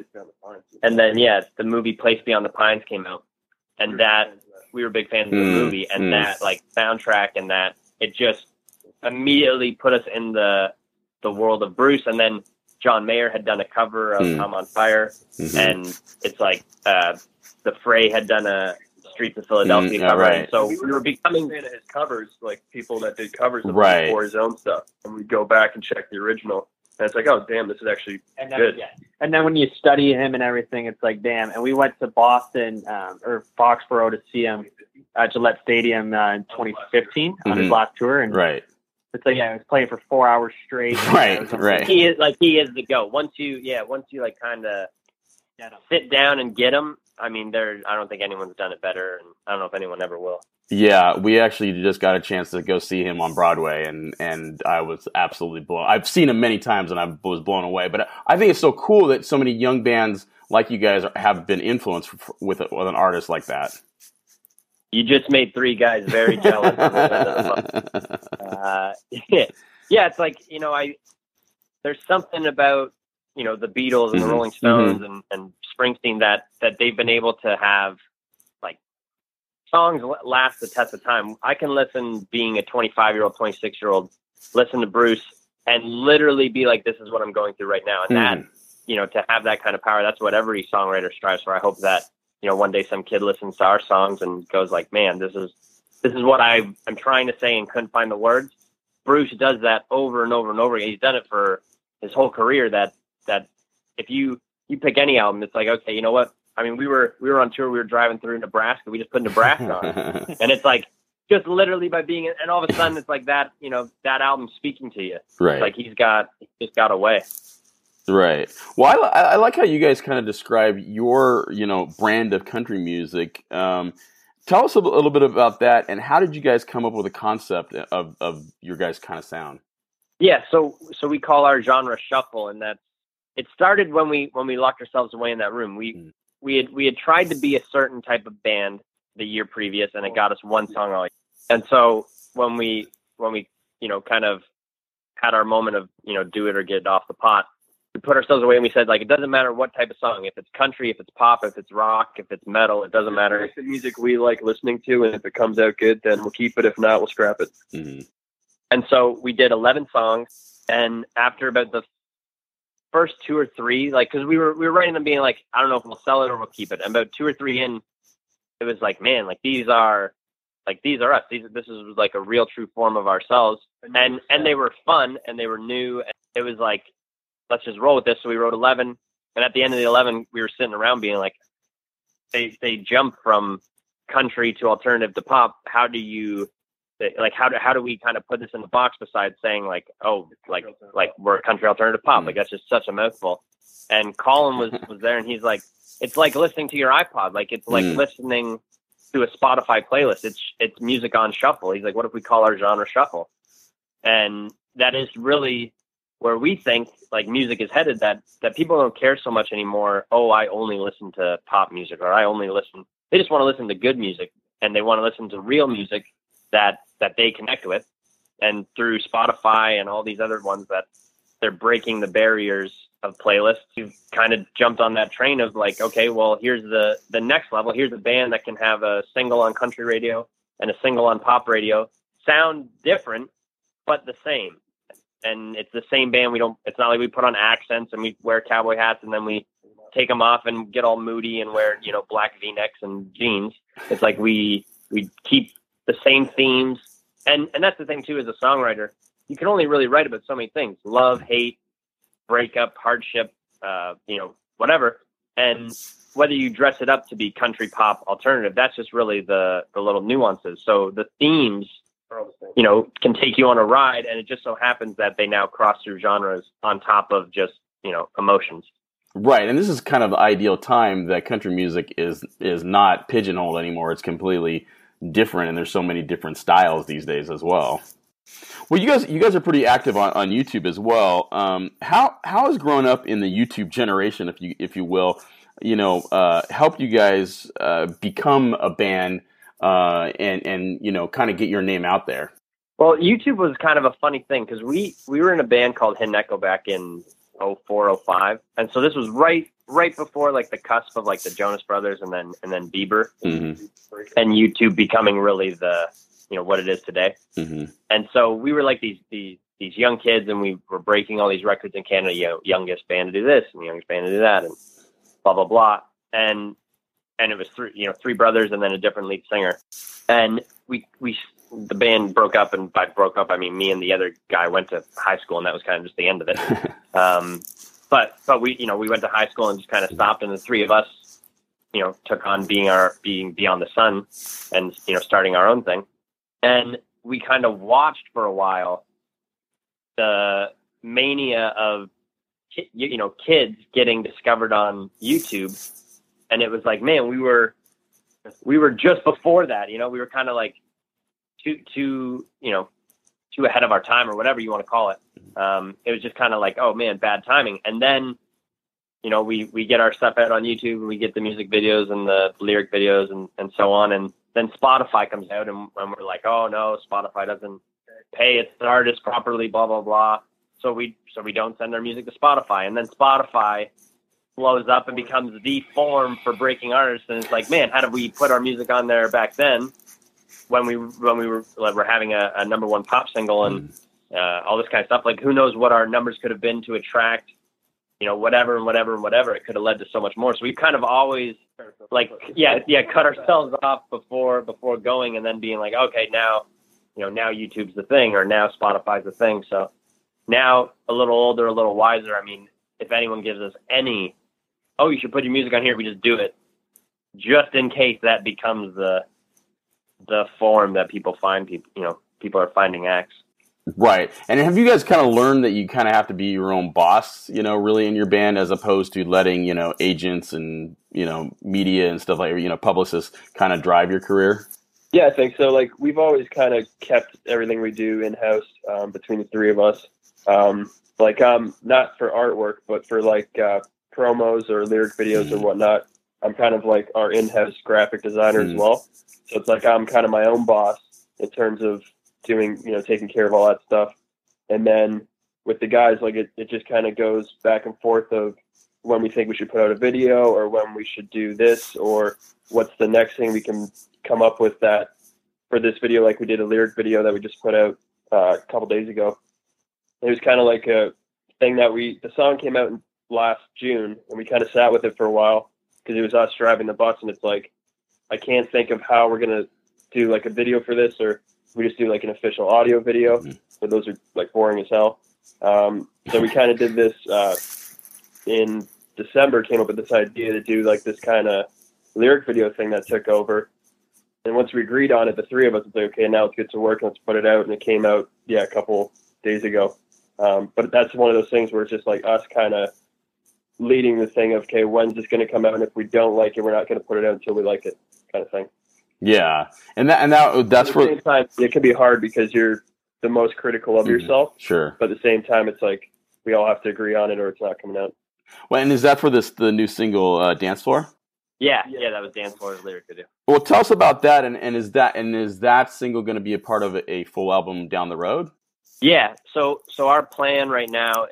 Speaker 6: the movie Place Beyond the Pines came out, and that we were big fans of the movie, and that soundtrack, and that it just immediately put us in the world of Bruce. And then John Mayer had done a cover of I'm on Fire, and it's the Fray had done a streets of Philadelphia covering.
Speaker 5: right.
Speaker 6: So
Speaker 7: we were
Speaker 6: becoming
Speaker 7: fan of his covers, like people that did covers of
Speaker 5: Right.
Speaker 7: him for his own stuff, and we'd go back and check the original, and it's like, oh damn, this is actually good.
Speaker 8: And then when you study him and everything, it's like, damn. And we went to Boston or Foxborough to see him at Gillette Stadium in 2015 on his last tour. And
Speaker 5: Right.
Speaker 8: it's like, he was playing for 4 hours straight.
Speaker 5: Right.
Speaker 6: he is the GOAT. Once you like kind of sit down and get him. I mean, I don't think anyone's done it better, and I don't know if anyone ever will.
Speaker 5: Yeah, we actually just got a chance to go see him on Broadway, and I was absolutely blown. I've seen him many times, and I was blown away. But I think it's so cool that so many young bands like you guys have been influenced with an artist like that.
Speaker 6: You just made 3 guys very jealous. Yeah, it's like, there's something about, the Beatles and the Rolling Stones and Springsteen that they've been able to have, like, songs last the test of time. I can listen, being a 25-year-old, 26-year-old, listen to Bruce and literally be like, this is what I'm going through right now. And that, to have that kind of power, that's what every songwriter strives for. I hope that, one day some kid listens to our songs and goes like, man, this is what I'm trying to say and couldn't find the words. Bruce does that over and over and over again. He's done it for his whole career, that if you pick any album, it's like, okay, you know what? I mean, we were on tour, we were driving through Nebraska, we just put Nebraska on. And it's like, just literally by being, and all of a sudden it's like that, that album speaking to you.
Speaker 5: Right.
Speaker 6: It's like he's just got a way.
Speaker 5: Right. Well, I like how you guys kind of describe your, brand of country music. Tell us a little bit about that, and how did you guys come up with a concept of your guys' kind of sound?
Speaker 6: Yeah, so we call our genre shuffle, and it started when we locked ourselves away in that room. We had tried to be a certain type of band the year previous, and it got us one song all year. And so when we kind of had our moment of do it or get it off the pot, we put ourselves away and we said, like, it doesn't matter what type of song, if it's country, if it's pop, if it's rock, if it's metal, it doesn't matter.
Speaker 7: It's the music we like listening to, and if it comes out good, then we'll keep it. If not, we'll scrap it.
Speaker 5: Mm-hmm.
Speaker 6: And so we did 11 songs, and after about the first 2 or 3, like, because we were writing them being like, I don't know if we'll sell it or we'll keep it. And about 2 or 3 in, it was like, man, like, these are us. This is like a real true form of ourselves. And they were fun and they were new. And it was like, let's just roll with this. So we wrote 11. And at the end of the 11, we were sitting around being like, they jump from country to alternative to pop. How do you, like, how do we kind of put this in the box besides saying like, oh, like we're a country alternative pop? Like, that's just such a mouthful. And Colin was there, and he's like, it's like listening to your iPod. Like, it's like listening to a Spotify playlist. It's music on shuffle. He's like, what if we call our genre shuffle? And that is really where we think like music is headed, that people don't care so much anymore. Oh, I only listen to pop music, or they just want to listen to good music, and they want to listen to real music that they connect with. And through Spotify and all these other ones, that they're breaking the barriers of playlists. You've kind of jumped on that train of like, okay, well, here's the next level. Here's a band that can have a single on country radio and a single on pop radio, sound different, but the same. And it's the same band. It's not like we put on accents and we wear cowboy hats and then we take them off and get all moody and wear, black V-necks and jeans. It's like we keep the same themes. And that's the thing too, as a songwriter, you can only really write about so many things: love, hate, breakup, hardship, whatever. And whether you dress it up to be country, pop, alternative, that's just really the little nuances. So the themes, can take you on a ride, and it just so happens that they now cross through genres on top of just, emotions.
Speaker 5: Right. And this is kind of the ideal time that country music is not pigeonholed anymore. It's completely different, and there's so many different styles these days as well. Well, you guys are pretty active on YouTube as well. How has growing up in the YouTube generation, if you will, helped you guys become a band and kind of get your name out there?
Speaker 6: Well, YouTube was kind of a funny thing because we were in a band called Hidden Echo back in 04, 05, and so this was right before like the cusp of like the Jonas Brothers and then Bieber, and YouTube becoming really the what it is today. Mm-hmm. And so we were like these young kids, and we were breaking all these records in Canada, youngest band to do this and youngest band to do that, and blah, blah, blah. And and it was three brothers and then a different lead singer. And the band broke up, and by broke up, I mean me and the other guy went to high school, and that was kind of just the end of it. But we went to high school and just kind of stopped, and the three of us, took on being Beyond the Sun and, starting our own thing. And we kind of watched for a while the mania of, kids getting discovered on YouTube. And it was like, man, we were just before that, we were kind of like too ahead of our time, or whatever you want to call it. It was just kind of like, oh man, bad timing. And then, we get our stuff out on YouTube, and we get the music videos and the lyric videos and so on. And then Spotify comes out, and we're like, oh no, Spotify doesn't pay its artists properly, blah, blah, blah. So we don't send our music to Spotify. And then Spotify blows up and becomes the form for breaking artists. And it's like, man, how did we put our music on there back then when we were having a number one pop single and all this kind of stuff? Like, who knows what our numbers could have been to attract, whatever and whatever and whatever. It could have led to so much more. So we've kind of always cut ourselves off before going, and then being like, okay, now YouTube's the thing, or now Spotify's the thing. So now, a little older, a little wiser. I mean, if anyone gives us you should put your music on here, we just do it, just in case that becomes the form that people find people are finding acts.
Speaker 5: Right. And have you guys kind of learned that you kind of have to be your own boss, really in your band, as opposed to letting, agents and, media and stuff like, publicists kind of drive your career?
Speaker 7: Yeah, I think so. Like, we've always kind of kept everything we do in-house, between the three of us. Not for artwork, but for promos or lyric videos or whatnot. I'm kind of like our in-house graphic designer as well. So it's like I'm kind of my own boss in terms of doing, taking care of all that stuff. And then with the guys, like it just kind of goes back and forth of when we think we should put out a video, or when we should do this, or what's the next thing we can come up with that for this video. Like, we did a lyric video that we just put out a couple days ago. It was kind of like a thing that the song came out in last June, and we kind of sat with it for a while because it was us driving the bus, and it's like, I can't think of how we're going to do like a video for this, or we just do like an official audio video. So those are like boring as hell. So we kind of did this in December, came up with this idea to do like this kind of lyric video thing that took over. And once we agreed on it, the three of us was like, okay, now let's get to work and let's put it out. And it came out, a couple days ago. But that's one of those things where it's just like us kind of leading the thing of, okay, when's this going to come out? And if we don't like it, we're not going to put it out until we like it, kind of thing.
Speaker 5: Yeah. That's
Speaker 7: for the same time, it can be hard because you're the most critical of yourself.
Speaker 5: Sure.
Speaker 7: But at the same time, it's like we all have to agree on it or it's not coming out.
Speaker 5: Well, and is that for the new single, Dance Floor?
Speaker 6: Yeah, that was Dance Floor's lyric video.
Speaker 5: Well, tell us about that, and is that single going to be a part of a full album down the road?
Speaker 6: Yeah, so our plan right now,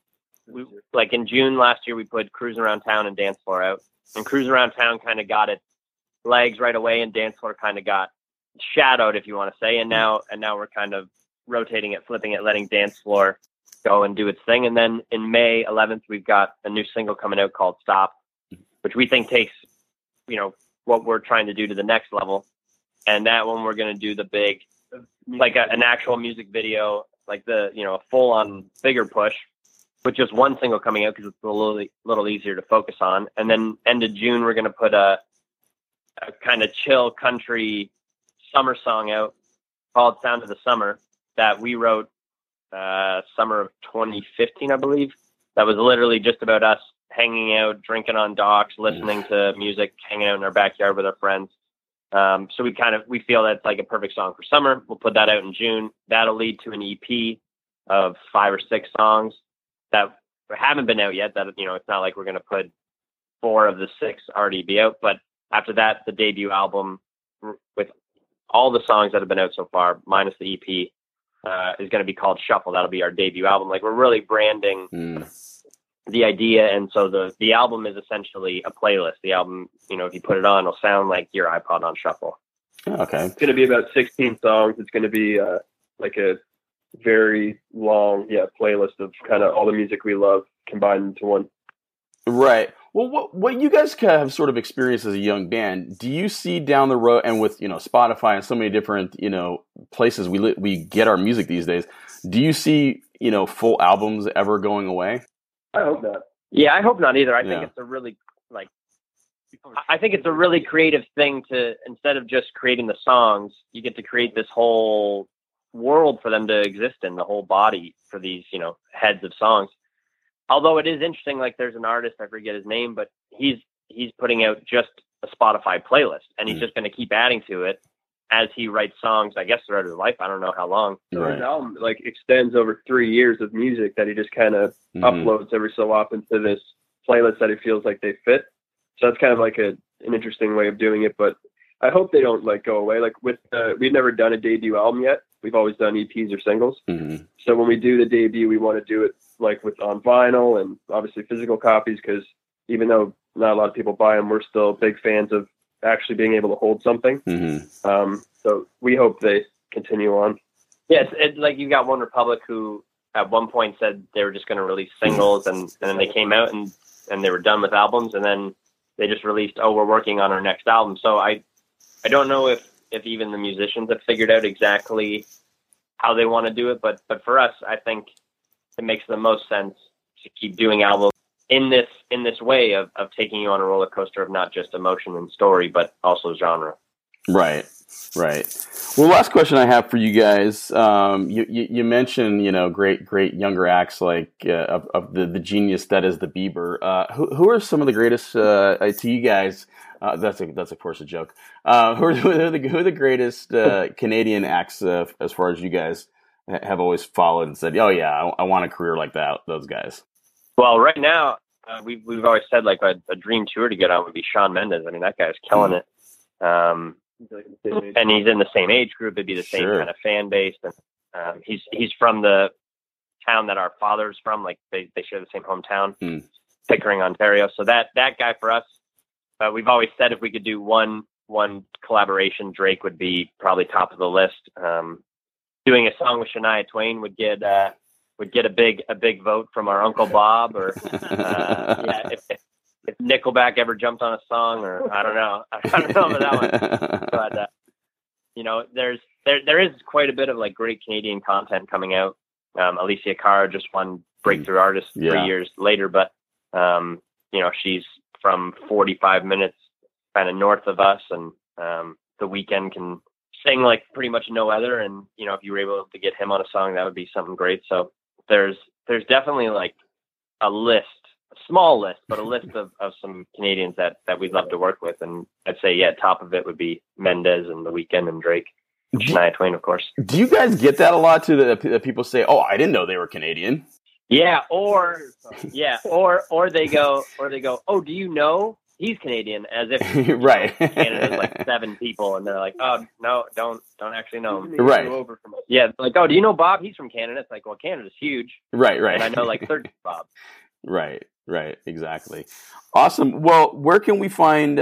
Speaker 6: like in June last year, we put Cruise Around Town and Dance Floor out, and Cruise Around Town kind of got its legs right away, and Dance Floor kind of got shadowed, if you want to say, and now we're kind of rotating it, flipping it, letting Dance Floor go and do its thing. And then in May 11th, we've got a new single coming out called Stop, which we think takes, what we're trying to do to the next level. And that one, we're going to do the big, like an actual music video, like a full on bigger push with just one single coming out, because it's a little easier to focus on. And then end of June, we're going to put a kind of chill country summer song out called Sound of the Summer that we wrote summer of 2015, I believe. That was literally just about us hanging out, drinking on docks, listening to music, hanging out in our backyard with our friends. So we feel that's like a perfect song for summer. We'll put that out in June. That'll lead to an EP of 5 or 6 songs that haven't been out yet. That, it's not like we're going to put 4 of the 6 already be out. But after that, the debut album with all the songs that have been out so far, minus the EP, is going to be called Shuffle. That'll be our debut album. Like, we're really branding the idea. And so the album is essentially a playlist. The album, if you put it on, it'll sound like your iPod on shuffle.
Speaker 5: Okay.
Speaker 7: It's going to be about 16 songs. It's going to be like a very long, playlist of kind of all the music we love combined into one.
Speaker 5: Right. Well, what you guys have sort of experienced as a young band, do you see down the road, and with, Spotify and so many different, places we get our music these days, do you see, full albums ever going away?
Speaker 7: I hope not.
Speaker 6: Yeah, I hope not either. I think it's a really, I think it's a really creative thing to, instead of just creating the songs, you get to create this whole world for them to exist in, the whole body for these, heads of songs. Although it is interesting, like there's an artist, I forget his name, but he's putting out just a Spotify playlist, and he's just going to keep adding to it as he writes songs, I guess throughout his life. I don't know how long.
Speaker 7: So his album extends over 3 years of music that he just kind of uploads every so often to this playlist that he feels like they fit. So that's kind of like an interesting way of doing it, but I hope they don't go away. Like we've never done a debut album yet. We've always done EPs or singles. Mm-hmm. So when we do the debut, we want to do it on vinyl and obviously physical copies, because even though not a lot of people buy them, we're still big fans of actually being able to hold something. Mm-hmm. So we hope they continue on.
Speaker 6: Yes, it's like you got One Republic, who at one point said they were just going to release singles, and then they came out and they were done with albums, and then they just released, we're working on our next album. So I don't know if even the musicians have figured out exactly how they want to do it, but for us, I think it makes the most sense to keep doing albums in this way of taking you on a roller coaster of not just emotion and story, but also genre. Right.
Speaker 5: Well, last question I have for you guys. You mentioned, great younger acts like of the genius that is the Bieber. Who are some of the greatest to you guys? That's of course a joke. Who are the greatest Canadian acts as far as you guys have always followed and said, oh yeah, I want a career like that, those guys?
Speaker 6: Well, right now we've always said a dream tour to get on would be Shawn Mendes. I mean, that guy's killing it. And he's in the same age group. It'd be the same kind of fan base. And he's from the town that our father's from. They share the same hometown, Pickering, Ontario. So that guy for us, we've always said if we could do one collaboration, Drake would be probably top of the list. Doing a song with Shania Twain would get a big vote from our Uncle Bob, or if Nickelback ever jumped on a song, or I don't know about that one. But there is quite a bit of great Canadian content coming out. Alicia Cara just won Breakthrough Artist 3 years later, but she's from 45 minutes kind of north of us, and The Weeknd can sing pretty much no other, and if you were able to get him on a song, that would be something great. So there's definitely a list, a small list, but a list of some Canadians that we'd love to work with, and I'd say top of it would be Mendes and The Weeknd and Drake. Shania Twain, of course. Do you guys get that a lot too? That people say, "Oh, I didn't know they were Canadian." Yeah, or they go, "Oh, do you know he's Canadian?" As if right, Canada's 7 people, and they're like, "Oh, no, don't actually know him." Right. Yeah, "Oh, do you know Bob? He's from Canada." It's well, Canada's huge. Right. And I know 30 Bob. Right, exactly. Awesome. Well, where can we find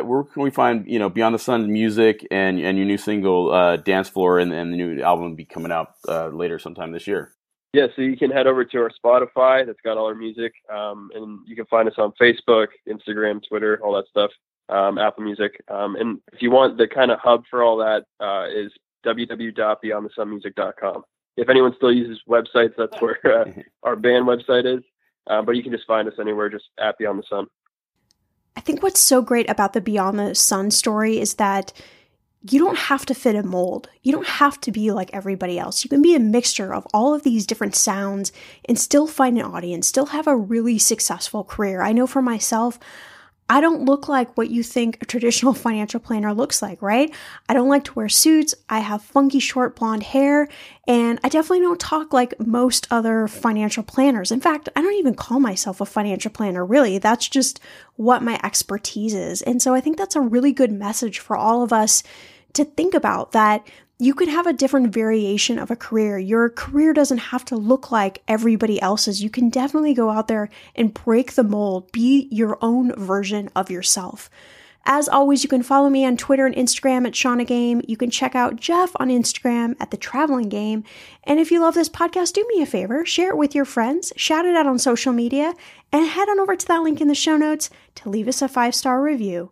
Speaker 6: Beyond the Sun music and your new single Dance Floor, and the new album will be coming out later sometime this year?
Speaker 7: Yeah, so you can head over to our Spotify that's got all our music, and you can find us on Facebook, Instagram, Twitter, all that stuff, Apple Music. And if you want the kind of hub for all that, is www.beyondthesunmusic.com. If anyone still uses websites, that's where our band website is. But you can just find us anywhere, just at Beyond the Sun.
Speaker 1: I think what's so great about the Beyond the Sun story is that you don't have to fit a mold. You don't have to be like everybody else. You can be a mixture of all of these different sounds and still find an audience, still have a really successful career. I know for myself, I don't look like what you think a traditional financial planner looks like, right? I don't like to wear suits. I have funky short blonde hair, and I definitely don't talk like most other financial planners. In fact, I don't even call myself a financial planner, really. That's just what my expertise is. And so I think that's a really good message for all of us to think about, that you can have a different variation of a career. Your career doesn't have to look like everybody else's. You can definitely go out there and break the mold, be your own version of yourself. As always, you can follow me on Twitter and Instagram at Shauna Game. You can check out Jeff on Instagram at The Traveling Game. And if you love this podcast, do me a favor, share it with your friends, shout it out on social media, and head on over to that link in the show notes to leave us a 5-star review.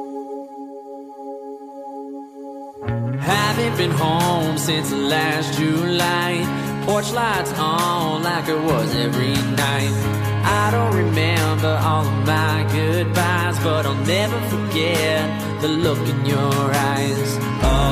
Speaker 4: Haven't been home since last July. Porch lights on like it was every night. I don't remember all of my goodbyes, but I'll never forget the look in your eyes. Oh.